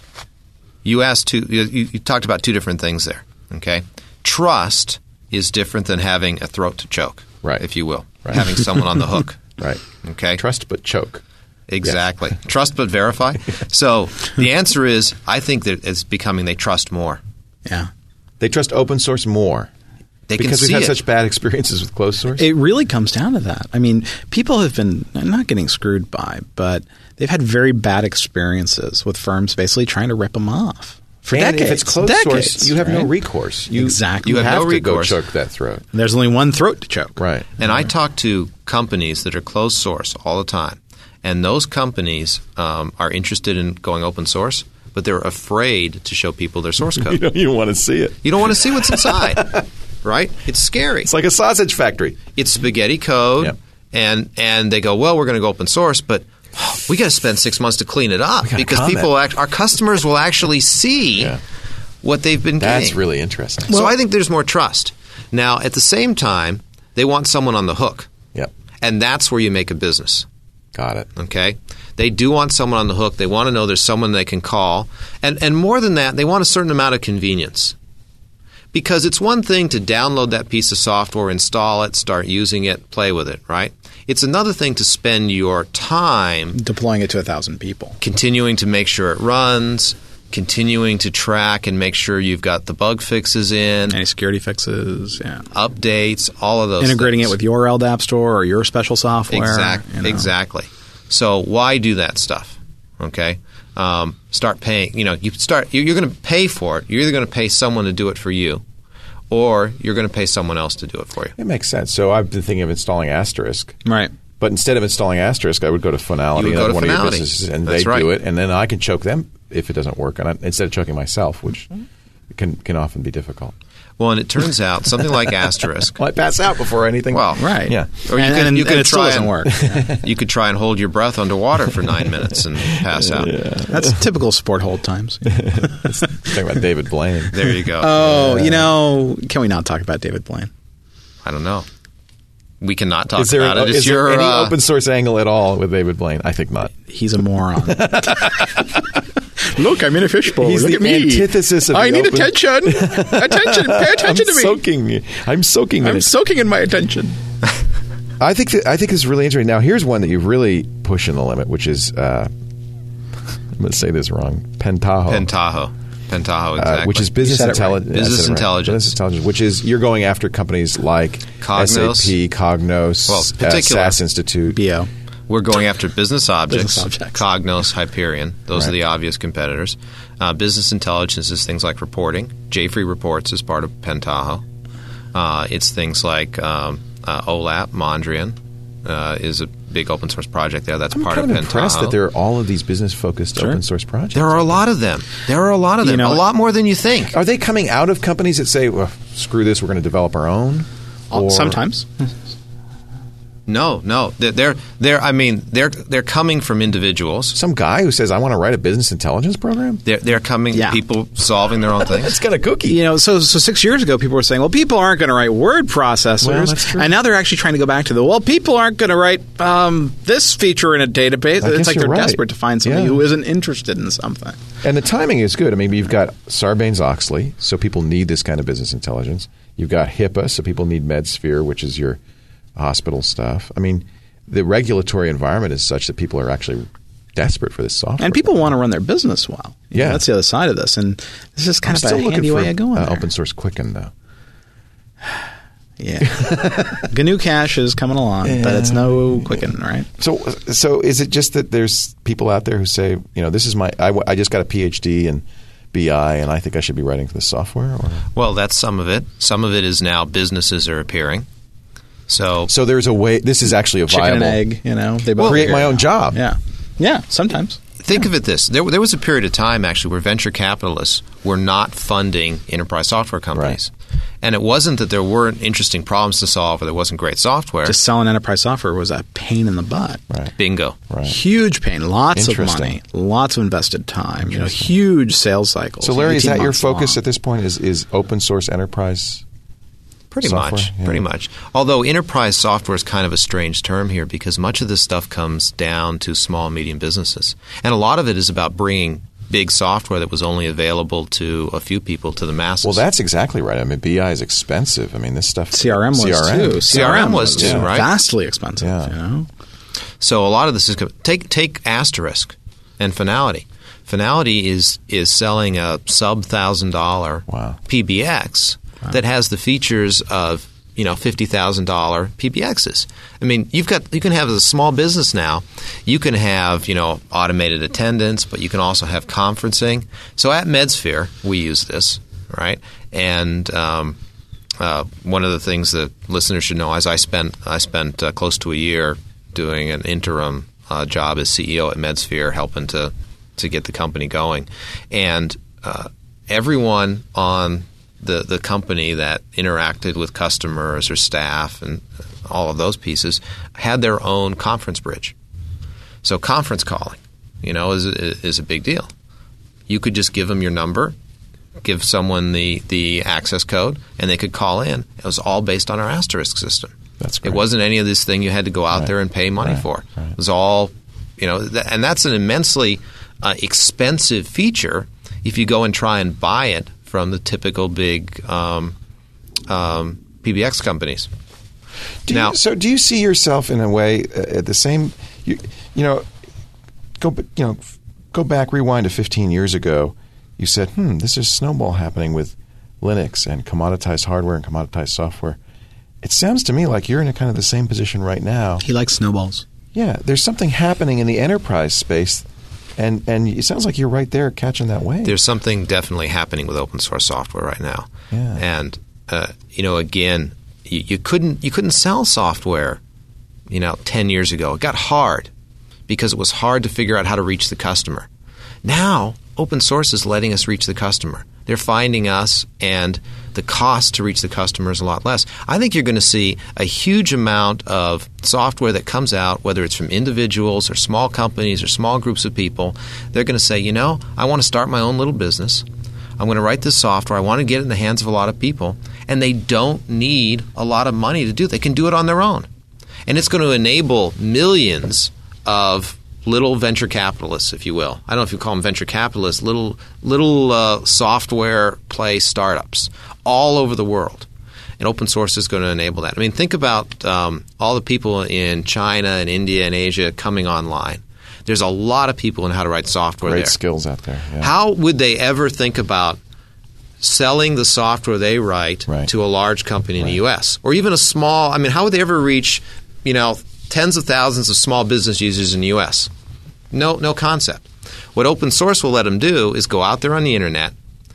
You asked two. You, you talked about two different things there. Okay, trust is different than having a throat to choke, Right. if you will, Right. having someone on the hook. Right. Okay, Trust but choke. exactly. Trust but verify. So the answer is, I think that it's becoming they trust more. Yeah. They trust open source more They because can we've see had it. such bad experiences with closed source. It really comes down to that. I mean, people have been not getting screwed by, but they've had very bad experiences with firms basically trying to rip them off for and decades. if it's closed decades, source, you have no right? recourse. You, Exactly. You, You have have no to go recourse. choke that throat. And there's only one throat to choke. Right. And I talk to companies that are closed source all the time, and those companies um, are interested in going open source, but they're afraid to show people their source You code. don't even want to see it. You don't want to see what's inside, right? It's scary. It's like a sausage factory. It's spaghetti code, Yep. and and they go, well, we're going to go open source, but we got to spend six months to clean it up gotta because comment. people, act, our customers, will actually see Yeah. what they've been That's getting. really interesting. So I think there's more trust. Now, at the same time, they want someone on the hook, Yep. and that's where you make a business. Got it. Okay, they do want someone on the hook. They want to know there's someone they can call, and and more than that, they want a certain amount of convenience. Because it's one thing to download that piece of software, install it, start using it, play with it, right? It's another thing to spend your time Deploying it to a thousand people. continuing to make sure it runs, continuing to track and make sure you've got the bug fixes in, Any security fixes, yeah. updates, all of those Integrating things. it with your L D A P store or your special software. Exactly. you know. Exactly. So why do that stuff? Okay. Um, start paying. You know, you start. You're, you're going to pay for it. You're either going to pay someone to do it for you, or you're going to pay someone else to do it for you. It makes sense. So I've been thinking of installing Asterisk. Right. But instead of installing Asterisk, I would go to Finality, You would go another to one of your Finality. businesses, and That's they right. do it, and then I can choke them if it doesn't work, and I, instead of choking myself, which can can often be difficult. Well, and it turns out something like Asterisk. Well, I pass out before anything. Well, Right. Yeah. Or you and, could- and, you could and it still try doesn't and- work. Yeah. You could try and hold your breath underwater for nine minutes and pass out. That's typical sport hold times. Talking about David Blaine. There you go. Oh, you know, can we not talk about David Blaine? I don't know. We cannot talk Is there, about an, it. It's is there your any uh, open source angle at all with David Blaine? I think not. He's a moron. Look, I'm in a fishbowl. He's Look the at me. antithesis of I the need open- attention. Attention. Pay attention I'm to me. soaking. I'm soaking in I'm it. soaking in my attention. I think that, I think this is really interesting. Now, here's one that you're really pushing the limit, which is uh, I'm going to say this wrong. Pentaho. Pentaho. Pentaho, exactly. Uh, which is business said it right. intelligence. Business intelligence. Business intelligence, which is you're going after companies like Cognos. S A P, Cognos, Well, uh, particular- S A S Institute. B O. We're going after business objects, Business objects. Cognos, Hyperion. Those Right. are the obvious competitors. Uh, business intelligence is things like reporting. J F R E Reports is part of Pentaho. Uh, it's things like um, uh, OLAP, Mondrian uh, is a big open source project there. That's I'm part kind of of impressed Pentaho. that there are all of these business focused Sure. open source projects. There are a lot of them. There are a lot of them. You know- a lot more than you think. Are they coming out of companies that say, well, screw this, we're going to develop our own? Or- Sometimes. No, no. They're, they're, they're I mean, they're they're coming from individuals. Some guy who says, I want to write a business intelligence program? They're, they're coming, Yeah. people solving their own things. It's kind of kooky. You know, so so six years ago, people were saying, "Well, people aren't going to write word processors," Well, that's true. and now they're actually trying to go back to the, "Well, people aren't going to write um, this feature in a database." I guess It's like you're they're right. desperate to find somebody Yeah. who isn't interested in something. And the timing is good. I mean, you've got Sarbanes-Oxley, so people need this kind of business intelligence. You've got HIPAA, so people need MedSphere, which is your hospital stuff. I mean, the regulatory environment is such that people are actually desperate for this software. And people want to run their business well. You Yeah. know, that's the other side of this. And this is I'm kind of still a looking handy for way of going uh, there. open source Quicken, though. Yeah. G N U Cache is coming along, but it's no Quicken, right? So, so is it just that there's people out there who say, you know, this is my, I, I just got a P H D in B I, and I think I should be writing for this software? Or? Well, that's some of it. Some of it is now businesses are appearing. So, So there's a way, this is actually a Chicken viable, and egg, you know. They both create figure my it own out. job. Yeah. Yeah, sometimes. think of it this. There, there was a period of time, actually, where venture capitalists were not funding enterprise software companies. Right. And it wasn't that there weren't interesting problems to solve or there wasn't great software. Just selling enterprise software was a pain in the butt. Right. Bingo. Right. Huge pain. Lots of Interesting. money. Lots of invested time. You know, huge sales cycles. So, Larry, is eighteen that your months focus long. at this point? Is is open source enterprise? Pretty software? much, Yeah. pretty much. Although enterprise software is kind of a strange term here because much of this stuff comes down to small and medium businesses. And a lot of it is about bringing big software that was only available to a few people to the masses. Well, that's exactly right. I mean, B I is expensive. I mean, this stuff. C R M was C R M. too. C R M was too, yeah, right? Vastly expensive. Yeah. You know. So a lot of this is take take Asterisk and Finality. Finality is is selling a sub thousand dollar Wow. P B X wow. that has the features of you know fifty thousand dollar P B Xs. I mean, you've got you can have a small business now. You can have you know automated attendance, but you can also have conferencing. So at MedSphere, we use this, right? And um, uh, one of the things that listeners should know is I spent I spent uh, close to a year doing an interim uh, job as C E O at MedSphere, helping to to get the company going, and uh, everyone on the the company that interacted with customers or staff and all of those pieces had their own conference bridge. So conference calling, you know, is is a big deal. You could just give them your number, give someone the the access code, and they could call in. It was all based on our Asterisk system. That's great. It wasn't any of this thing you had to go out Right. there and pay money Right. for. Right. It was all, you know, th- and that's an immensely uh, expensive feature if you go and try and buy it from the typical big um, um, P B X companies. Do Now- you, so do you see yourself in a way uh, at the same? You, you know, go b- you know, f- go back, rewind to fifteen years ago. You said, "Hmm, this is snowball happening with Linux and commoditized hardware and commoditized software." It sounds to me like you're in a kind of the same position right now. He likes snowballs. Yeah, there's something happening in the enterprise space, and and it sounds like you're right there catching that wave. There's something definitely happening with open source software right now, Yeah. and uh, you know, again, you, you couldn't you couldn't sell software, you know, ten years ago. It got hard because it was hard to figure out how to reach the customer. Now, open source is letting us reach the customer. They're finding us, and the cost to reach the customer is a lot less. I think you're going to see a huge amount of software that comes out, whether it's from individuals or small companies or small groups of people. They're going to say, you know, I want to start my own little business. I'm going to write this software. I want to get it in the hands of a lot of people. And they don't need a lot of money to do it. They can do it on their own. And it's going to enable millions of little venture capitalists, if you will. I don't know if you call them venture capitalists, little little uh, software play startups all over the world. And open source is going to enable that. I mean, think about um, all the people in China and India and Asia coming online. There's a lot of people in how to write software Great there. skills out there. Yeah. How would they ever think about selling the software they write Right. to a large company in the U S or even a small? I mean, how would they ever reach, you know, tens of thousands of small business users in the U S? No, no concept. What open source will let them do is go out there on the internet.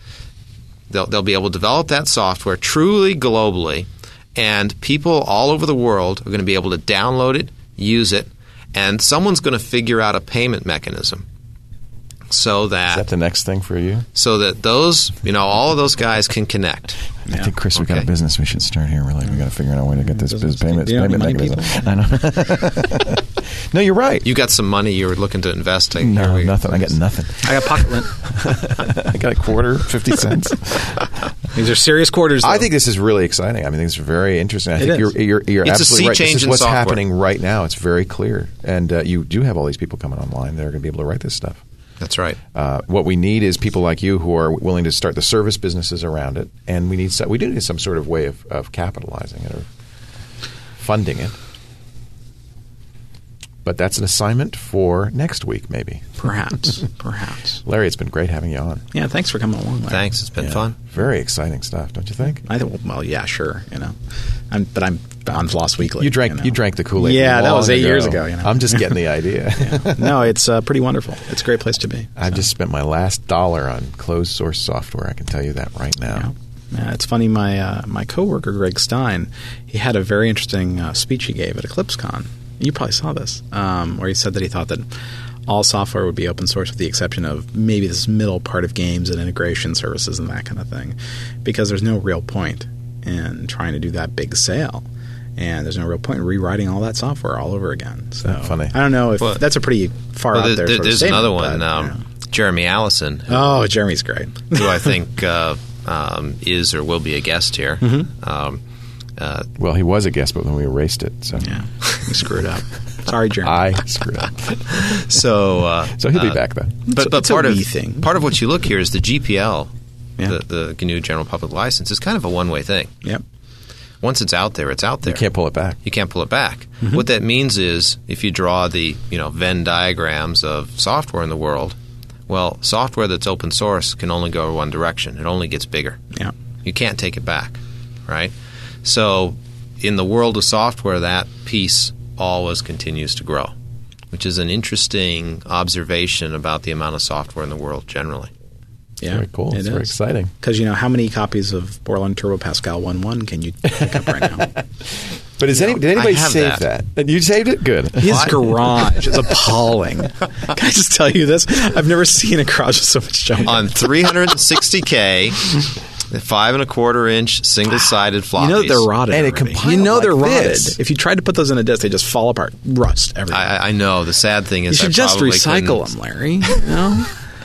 They'll, they'll be able to develop that software truly globally, and people all over the world are going to be able to download it, use it, and someone's going to figure out a payment mechanism so that, Is that the next thing for you? so that those, you know, all of those guys can connect. I think, Chris, we got Okay. a business we should start here. We're like, we got to figure out a way to get this biz Business. payment, Do you know payment any mechanism. money I know. No, you're right. You got some money you're looking to invest. Here No, we- nothing. I got nothing. I got pocket lint. I got a quarter, fifty cents. These are serious quarters. Though. I think this is really exciting. I mean, this is very interesting. I It think is. you're you're, you're It's a absolutely sea right. change This is in what's software. happening right now. It's very clear, and uh, you do have all these people coming online that are going to be able to write this stuff. That's right. Uh, what we need is people like you who are willing to start the service businesses around it, and we need so- we do need some sort of way of, of capitalizing it or funding it. But that's an assignment for next week, maybe. perhaps, perhaps. Larry, it's been great having you on. Yeah, thanks for coming along. Larry. Thanks. It's been Yeah. fun. Very exciting stuff, don't you think? I think. Well, yeah, sure. You know, I'm, but I'm on Floss Weekly. You drank know. you drank the Kool-Aid. Yeah, that long was eight years ago, you know. I'm just getting the idea. No, it's uh, pretty wonderful. It's a great place to be. I've just spent my last dollar on closed source software. I can tell you that right now. Yeah. Yeah, it's funny. My uh, my coworker Greg Stein, he had a very interesting uh, speech he gave at EclipseCon. You probably saw this, um, where he said that he thought that all software would be open source with the exception of maybe this middle part of games and integration services and that kind of thing, because there's no real point in trying to do that big sale. And there's no real point in rewriting all that software all over again. So Funny. I don't know if Well, that's a pretty far Well, out there- there. there- sort of there's statement, another one, but, um, you know. Jeremy Allison, who, Oh, Jeremy's great. who I think uh, um, is or will be a guest here. Mm-hmm. Um, uh, Well, he was a guest, but then we erased it. So Yeah, we screwed up. Sorry, Jeremy. I screwed up. so, uh, So he'll be uh, back, though. But, but it's a part of wee thing. part of what you look here is the G P L, Yeah. the, the G N U General Public License, is kind of a one-way thing. Yep. Once it's out there, it's out there. You can't pull it back. You can't pull it back. Mm-hmm. What that means is, if you draw the you know Venn diagrams of software in the world, well, software that's open source can only go one direction. It only gets bigger. Yeah. You can't take it back, right? So, in the world of software, that piece always continues to grow, which is an interesting observation about the amount of software in the world generally. Yeah, Very cool. It's it very is. exciting. Because, you know, how many copies of Borland Turbo Pascal one point one can you pick up right now? But is any, did anybody I have save that. that? You saved it? Good. His What? garage is appalling. Can I just tell you this? I've never seen a garage with so much junk. On three sixty K, the five and a quarter inch single-sided floppies. You know that they're rotted. And it already. compiled You know like they're rotted. this. If you tried to put those in a disk, they just fall apart, rust everything. I, I know. The sad thing you is, should I just probably recycle couldn't- them, Larry. You know?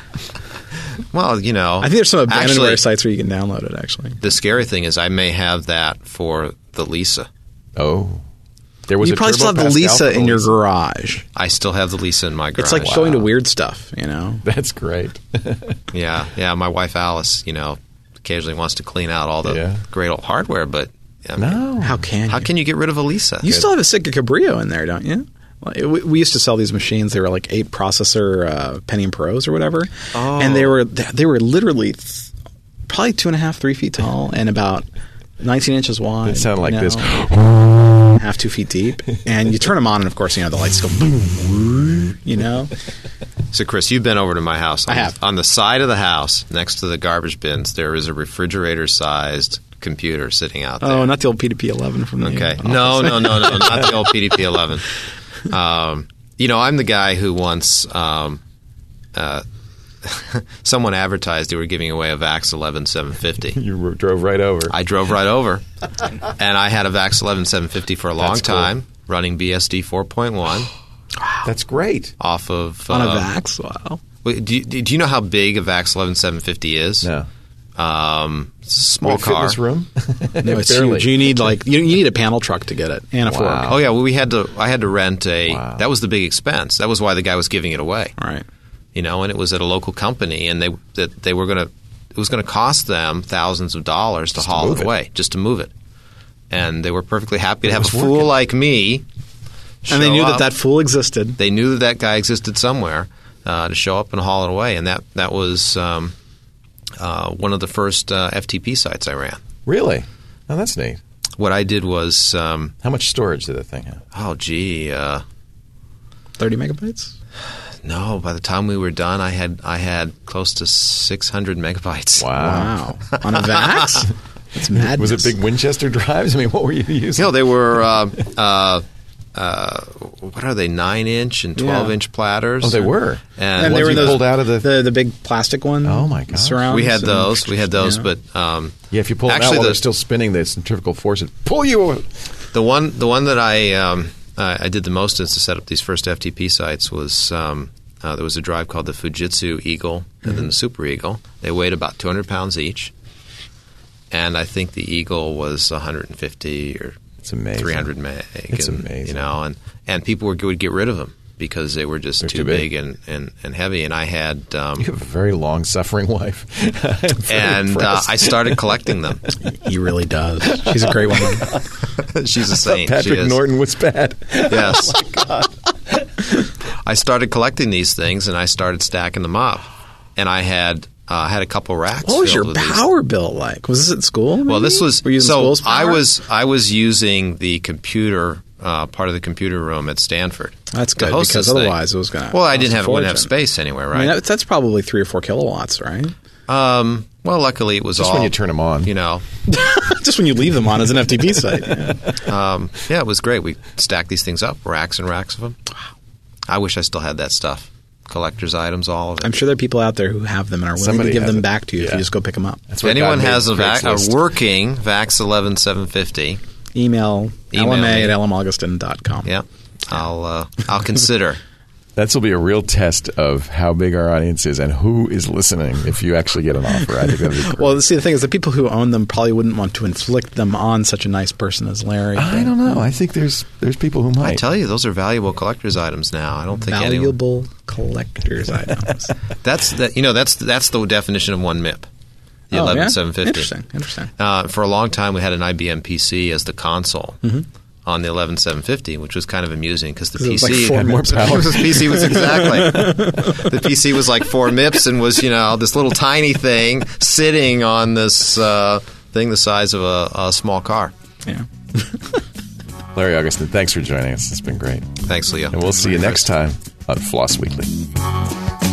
Well, you know, I think there's some abandonware actually, sites where you can download it. Actually, the scary thing is, I may have that for the Lisa. Oh. There was you a probably still Turbo have the Pascal Lisa for in your Lisa. garage. I still have the Lisa in my garage. It's like going to weird stuff. You know. That's great. Yeah, yeah. My wife Alice, you know, occasionally wants to clean out all the Yeah. great old hardware, but I mean, No. How can how you? can you get rid of a Lisa? You still have a Sitka Cabrillo in there, don't you? Like, we, we used to sell these machines. They were like eight processor uh, Pentium Pros or whatever, Oh. and they were they were literally th- probably two and a half, three feet tall, and about nineteen inches wide. It sounded like you this. know, half two feet deep. And you turn them on, and of course, you know the lights go boom. You know, So, Chris, you've been over to my house. On, I have. On the side of the house, next to the garbage bins, there is a refrigerator-sized computer sitting out there. oh, not the old P two P eleven from the Okay. office. No, no, no, no, not the old P D P eleven. Um, you know, I'm the guy who once um, uh, someone advertised they were giving away a VAX eleven seven fifty. You were- drove right over. I drove right over, and I had a VAX eleven seven fifty for a long That's cool. time, running B S D four point one That's great. off of. on a uh, VAX. Wow. wait, Do you, do you know how big a VAX eleven seven fifty is? No. Um, it's a small Would it fit in car. this room? No, it's Barely. huge. You need like you, you need a panel truck to get it and a fork. Wow. Oh yeah, well we had to. I had to rent a. Wow. That was the big expense. That was why the guy was giving it away. All right. You know, and it was at a local company, and they that they were going to. It was going to cost them thousands of dollars to Just to haul move it it. away, just to move it. And they were perfectly happy to It have a was fool working. like me. And they show knew up. that that fool existed. They knew that that guy existed somewhere uh, to show up and haul it away, and that that was um, uh, one of the first uh, F T P sites I ran. Really? Oh, that's neat. What I did was, um, How much storage did that thing have? oh gee, uh, Thirty megabytes. no. By the time we were done, I had I had close to six hundred megabytes. Wow. On a VAX? That's madness. Was it big Winchester drives? I mean, what were you using? You know, they were uh, uh, uh, what are they, nine inch and twelve Yeah. inch platters. Oh, they were? And, And ones they were you those, pulled out of the- the the big plastic one. Oh, my gosh. surrounds we had and- those. We had those, yeah. but um, Yeah, if you pull them actually out while the, they're still spinning, the centrifugal force would pull you. the one the one that I um, I, I did the most is to set up these first F T P sites was um, uh, there was a drive called the Fujitsu Eagle and Mm-hmm. then the Super Eagle. They weighed about two hundred pounds each, and I think the Eagle was one hundred fifty or It's amazing. three hundred meg. It's and, amazing. You know, and, and people were, would get rid of them because they were just They're too, too big. big, and, and, and heavy. And I had um, You have a very long-suffering wife. I'm very and uh, impressed. I started collecting them. He really does. She's a great woman. She's a saint. Patrick she is. Norton was bad. Yes. I started collecting these things and I started stacking them up, and I had uh, had a couple racks. What was filled your with these. power bill like? Was this at school? Well, this was Were you using so school's I power? was I was using the computer uh, part of the computer room at Stanford. That's to good host because this thing. otherwise it was going to. Well, I didn't have wouldn't have space anywhere, I right? mean, that's, that's probably three or four kilowatts, right? um, well, luckily it was Just all when you turn them on. You know, Just when you leave them on as an F T P site. Yeah. um, yeah, it was great. We stacked these things up, racks and racks of them. I wish I still had that stuff. Collector's items, all of it. I'm sure there are people out there who have them and are willing Somebody to give has them it. back to you if Yeah. you just go pick them up. That's If what anyone God made has a, vac- a Craigslist. working VAX eleven seven fifty, Email, Email lma me. at l m augustin dot com. yeah, I'll uh, I'll consider. This will be a real test of how big our audience is and who is listening if you actually get an offer. I think that'd be great. Well, see, the thing is, the people who own them probably wouldn't want to inflict them on such a nice person as Larry. I don't know. I think there's there's people who might. I tell you, those are valuable collector's items now. I don't think anyone. Valuable collector's items. That's that. You know, that's that's the definition of one M I P. The Oh, eleven yeah? seven fifty. Interesting. Interesting. Uh, for a long time, we had an I B M P C as the console on the eleven seven fifty, which was kind of amusing because the 'Cause it was P C like four had more minutes. power. the P C was exactly the P C was like four M I Ps and was, you know, this little tiny thing sitting on this uh, thing the size of a, a small car. Yeah. Larry Augustin, thanks for joining us. It's been great. Thanks, Leo. And we'll see you next time on Floss Weekly.